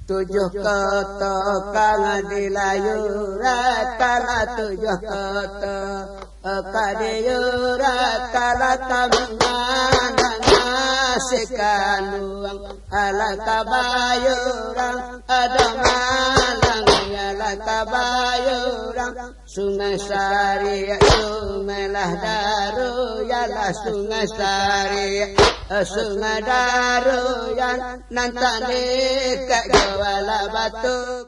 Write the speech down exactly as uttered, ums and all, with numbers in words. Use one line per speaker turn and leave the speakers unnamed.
tujuh kota kang dilayurat kala tujuh kota kadiyurat kala tamangan sekaluang ala kabayurang ada malang ala kabayurang sungai sari sumelah daru yalah sungai sari sungai daru yang nantane kak jawala batu